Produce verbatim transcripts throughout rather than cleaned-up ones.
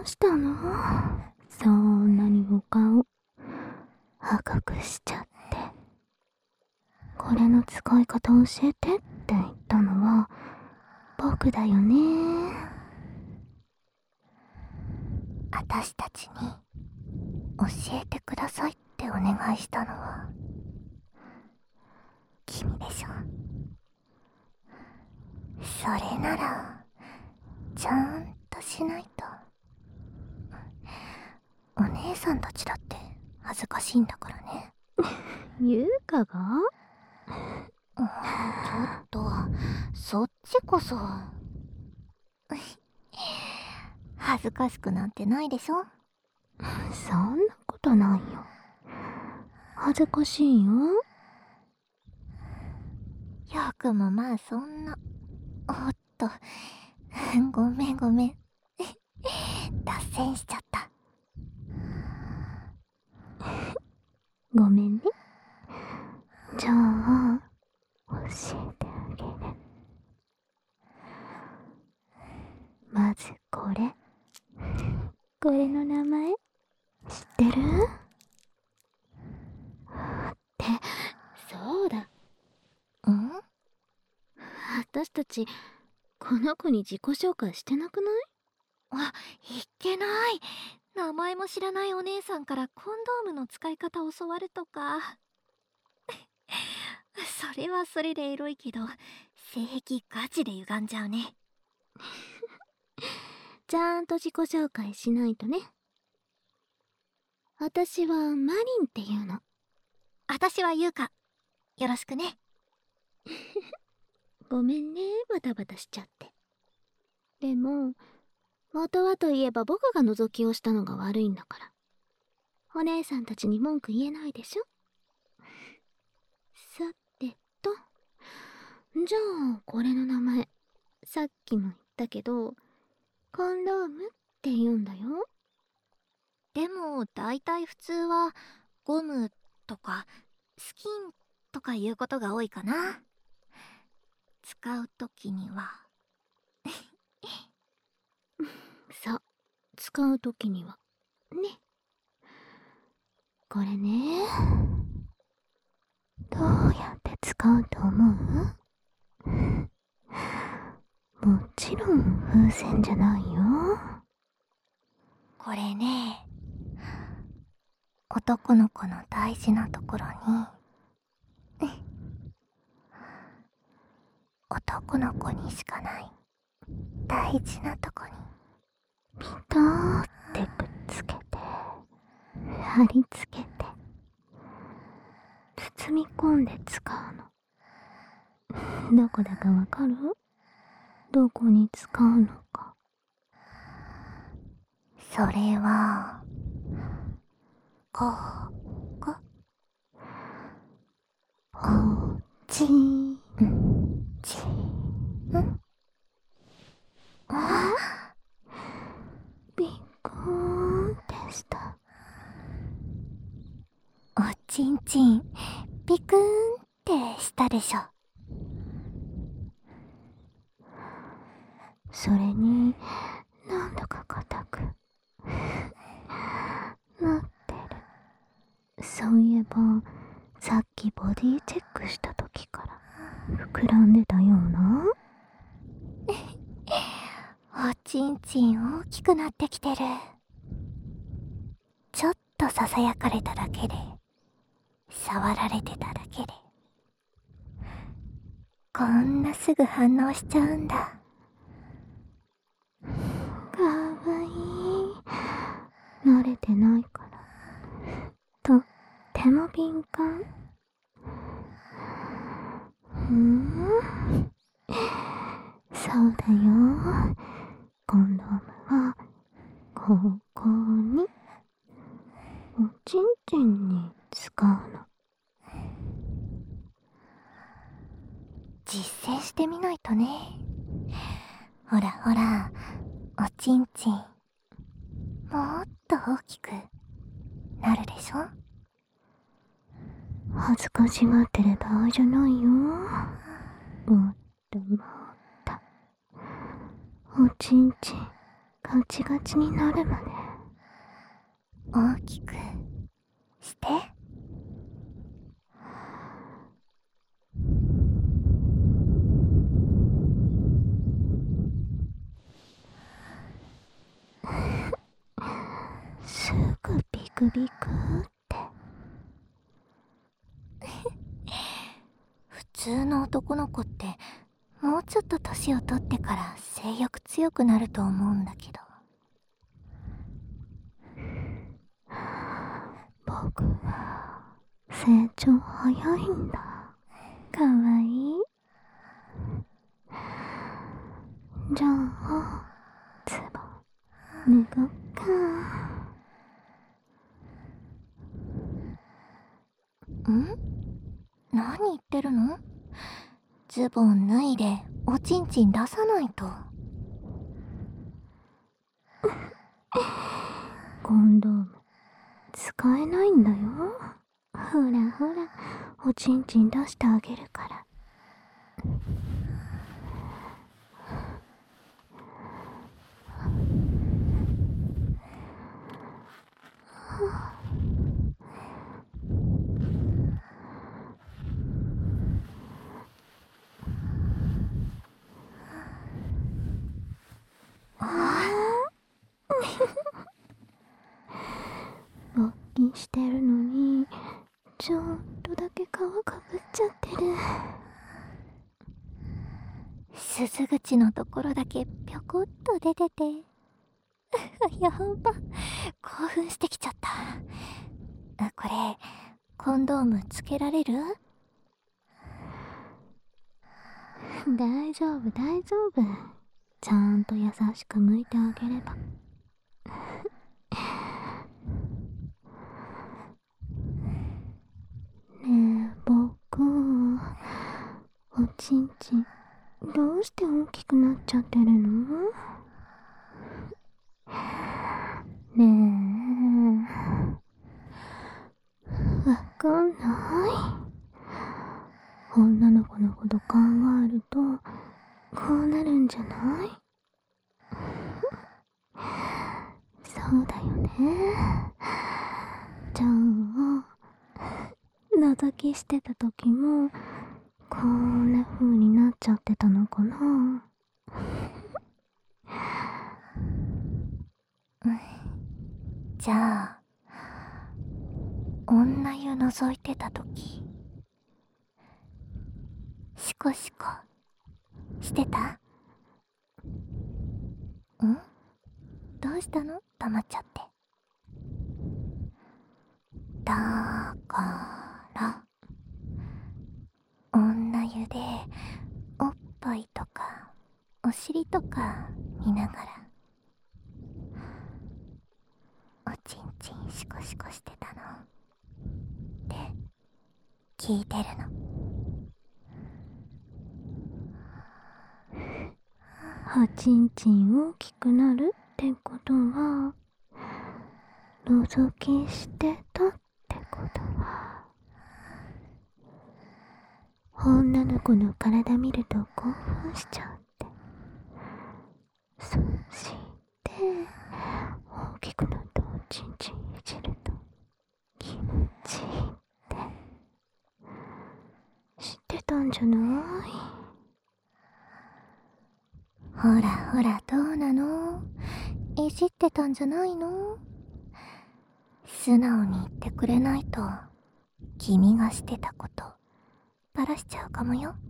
うしたの？そんなにお顔赤くしちゃって。これの使い方教えてって言ったのは僕だよね。 私たちに教えてくださいってお願いしたのは君でしょ。それならちゃんとしないと。お姉さんたちだって恥ずかしいんだからね。 優香が？ ちょっとそっちこそ恥ずかしくなんてないでしょ。 そんなことないよ。恥ずかしいよ。 よくもまあそんな。おっと、ごめんごめん脱線しちゃった。 ごめんね。じゃあ教えてあげる。まずこれ。これの名前知ってる？ってそうだ。 ん？ 私たちこの子に自己紹介してなくない？ あ、いっけない。名前も知らないお姉さんからコンドームの使い方を教わるとかそれはそれでエロいけど性癖ガチで歪んじゃうね。 ちゃんと自己紹介しないとね。私はマリンっていうの。 私は優香。よろしくね。 ごめんね、バタバタしちゃって。でも元はといえば僕が覗きをしたのが悪いんだから。お姉さんたちに文句言えないでしょ。さてと、じゃあこれの名前さっきも言ったけどコンドームって言うんだよ。 でもだいたい普通はゴムとかスキンとかいうことが多いかな。使うときにはそう、使うときにはね。これね、どうやって使うと思う？もちろん風船じゃないよ。 これね、男の子の大事なところに男の子にしかない大事なとこにピターってくっつけて貼り付けて包み込んで使うの。どこだかわかる？どこに使うのか。 それはこここっちんちんあビコーンってした。 おちんちんピクーンってしたでしょ。 それになんだか硬くなってる。そういえばさっきボディチェックした時から膨らんでたような。 おちんちん大きくなってきてる。ちょっとささやかれただけで、触られてただけでこんなすぐ反応しちゃうんだ。 かわいい。慣れてないからとっても敏感。ふーん、そうだよ。コンドームはここにおちんちんに使うの。 実践してみないとね。ほらほら、おちんちんもっと大きくなるでしょ。 恥ずかしがってる場合じゃないよ。もっともっとおちんちんガチガチになるまで大きくして。 すぐビクビクって普通の男の子ってもうちょっと年を取ってから性欲強くなると思うんだけど。 僕は成長早いんだ。かわいい。じゃあズボン脱ごっか。 ん？何言ってるの？ズボン脱いでおちんちん出さないと。 コンドーム使えないんだよ。ほらほら、おちんちん出してあげるから。勃起してるのにちょっとだけ皮かぶっちゃってる。 鈴口のところだけぴょこっと出ててやば、興奮してきちゃった。これコンドームつけられる？ 大丈夫大丈夫、ちゃんと優しく向いてあげれば。ねえ僕、おちんちんどうして大きくなっちゃってるの？ねえ、わかんない。女の子のこと考えるとこうなるんじゃない？そうだよね。じゃあ覗きしてた時もこんな風になっちゃってたのかな。 じゃあ女湯覗いてた時シコシコしてた？ん？どうしたの？黙っちゃって。だから女湯でおっぱいとかお尻とか見ながらおちんちんシコシコしてたのって聞いてるの。 おちんちん大きくなるってことは覗きしてたってことは、女の子の体見ると興奮しちゃうって。そして大きくなったおちんちんいじると気持ちいいって知ってたんじゃない？ ほらほら、どうなの？いじってたんじゃないの？素直に言ってくれないと君がしてたことバラしちゃうかもよ。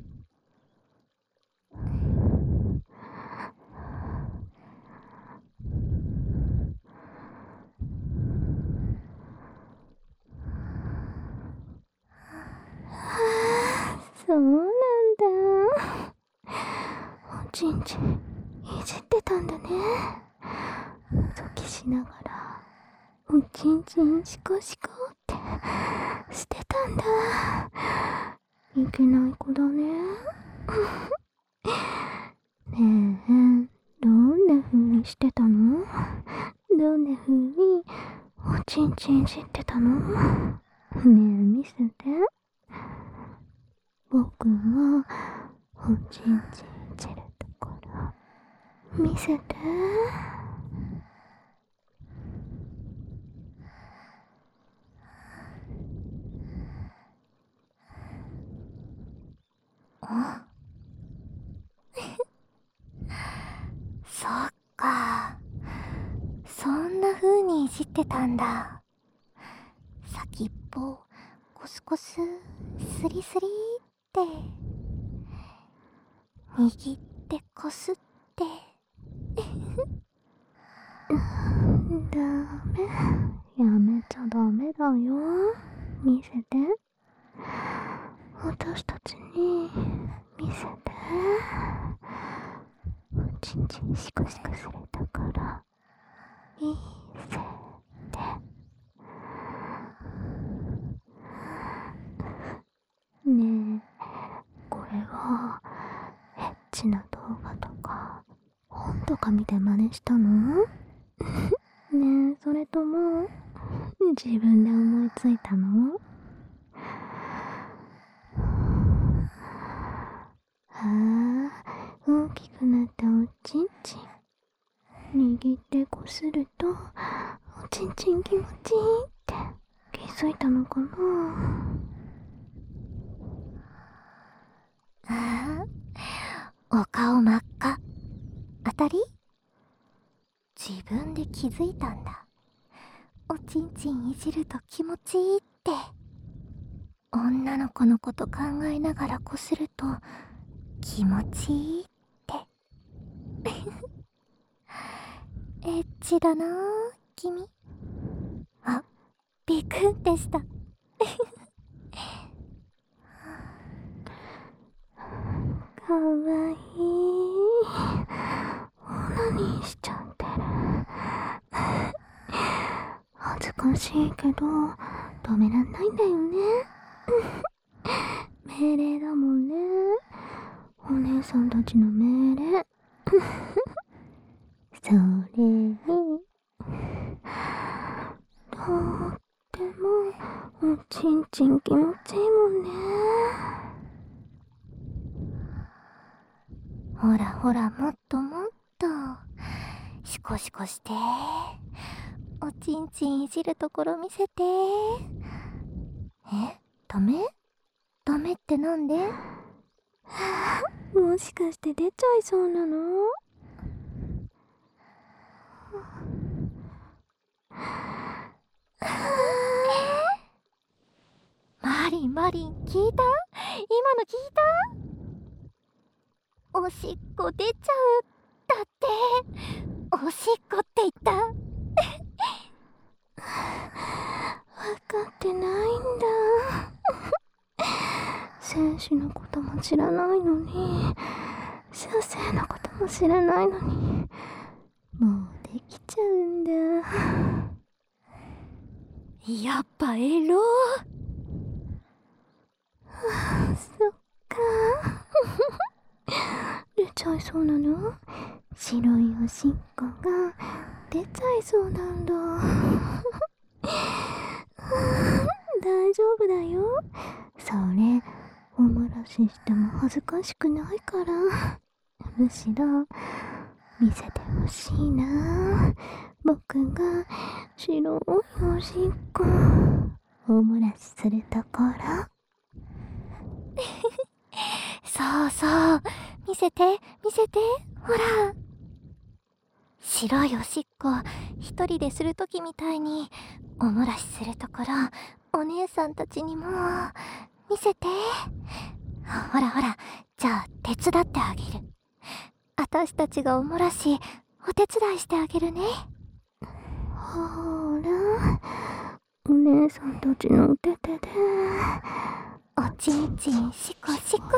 そうなんだ。おちんちんいじってたんだね。覗きしながらおちんちんシコシコってしてたんだ。いけない子だね。ねえ、どんな風にしてたの？どんな風におちんちんいじってたの？ねえ、見せて。僕はおちんちんいじるところ見せて。 そっか。そんな風にいじってたんだ。先っぽコスコススリスリって握ってこすってダメ、やめちゃダメだよ。見せて、私たちに見せて。ちんちんシコシコされたから見せて。ねえ、これがエッチな動画とか本とか見て真似したの？ねえ、それとも自分で思いついたの？ああ、大きくなったおちんちん握ってこするとおちんちん気持ちいいって気づいたのかな？ ああ、お顔真っ赤。当たり？自分で気づいたんだ。おちんちんいじると気持ちいいって。女の子のこと考えながらこすると気持ちいいってエッチだなあ、君。あ、ビクンってしたかわいい。オナニーしちゃってる。恥ずかしいけど止めらんないんだよね。命令だもんね、お姉さんたちの命令。それにとってもおちんちん気持ちいいもんね。 ほらほら、もっともっとシコシコして、おちんちんいじるところ見せて。え、ダメ？ダメってなんで？ もしかして出ちゃいそうなの？ マリンマリン、聞いた？今の聞いた？おしっこ出ちゃう。だって、おしっこって言った。 分かってないんだ。選手のことも知らないのに、射精のことも知らないのに、もうできちゃうんだ。 やっぱエロ。 そっか。出ちゃいそうなの？白いおしっこが出ちゃいそうなんだ。大丈夫だよ。それおもらししても恥ずかしくないから。むしろ見せてほしいな、僕が白いおしっこおもらしするところ。 そうそう、見せて見せて、ほら。白いおしっこ一人でするときみたいにおもらしするところ、お姉さんたちにも見せて。ほらほら、じゃあ手伝ってあげる。あたしたちがおもらしお手伝いしてあげるね。 ほら、お姉さんたちのお手手でおちんちんシコシコ。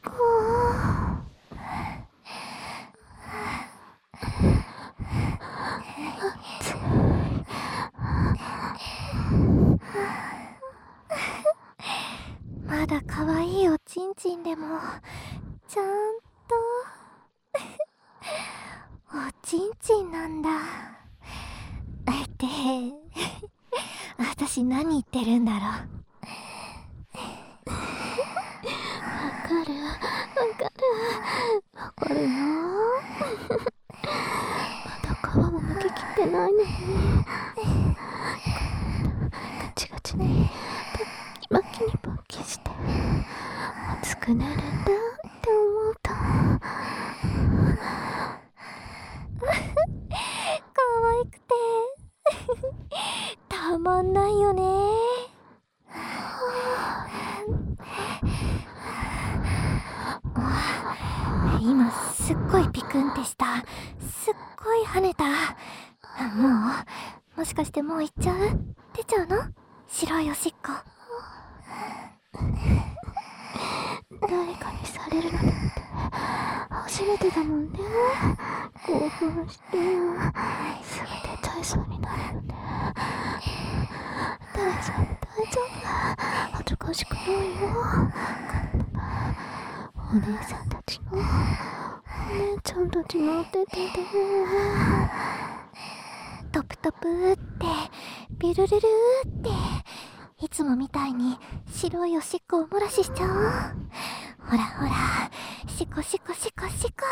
まだ可愛いおちんちんでもちゃんとおちんちんなんだ。って私何言ってるんだろう。 わかるわかるわかるよ。まだ皮もむききってないのに、ガチガチにバッキバキに勃起して熱くなるんだって思うと、 まんないよね。今すっごいピクンってした。すっごい跳ねた。もうもしかしてもう行っちゃう？出ちゃうの？白いおしっこ。 誰かにされるなんて初めてだもんね。興奮してすぐ出ちゃいそうになるよね。大丈夫大丈夫、恥ずかしくないよ。お姉さんたちのお姉ちゃんたちのお手手でトプトプーってビルルルーっていつもみたいに白いおしっこを漏らししちゃおう。ほらほら、シコシコシコシコ。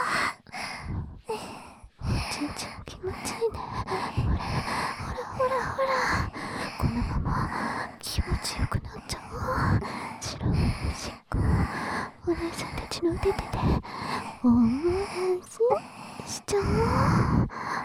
おちんちん気持ちいいね。ほらほらほらほら、このまま気持ちよくなっちゃおう。白いおしっこお姉さんたちの手でお漏らししちゃおう。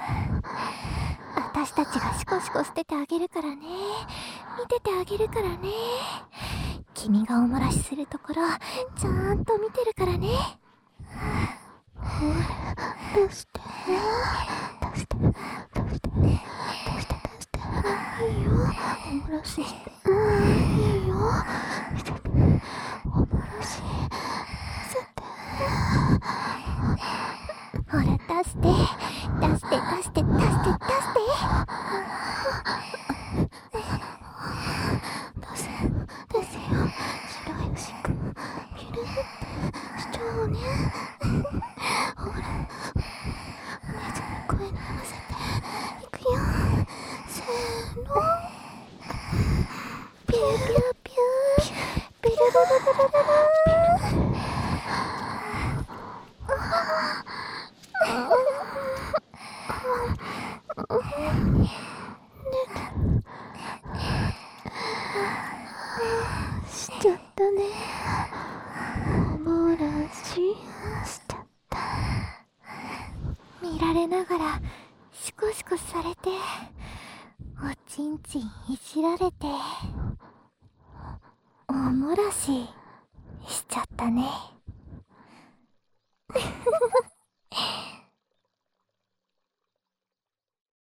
私たちがシコシコ捨ててあげるからね。見ててあげるからね。君がお漏らしするところちゃんと見てるからね。 ほら出して出して出して出して出して、いいよお漏らしして、うんいいよ見せて、お漏らし見せて、 ほら出して出して出して出して出して出せ出せよ、白いおしっこピルってしちゃおうね。ほらお姉ちゃんの声に合わせていくよ。せーの、 ピューピューピューピルルルルルルル。 しちゃったね。お漏らししちゃった。 見られながらシコシコされて、おちんちんいじられて、お漏らししちゃったね。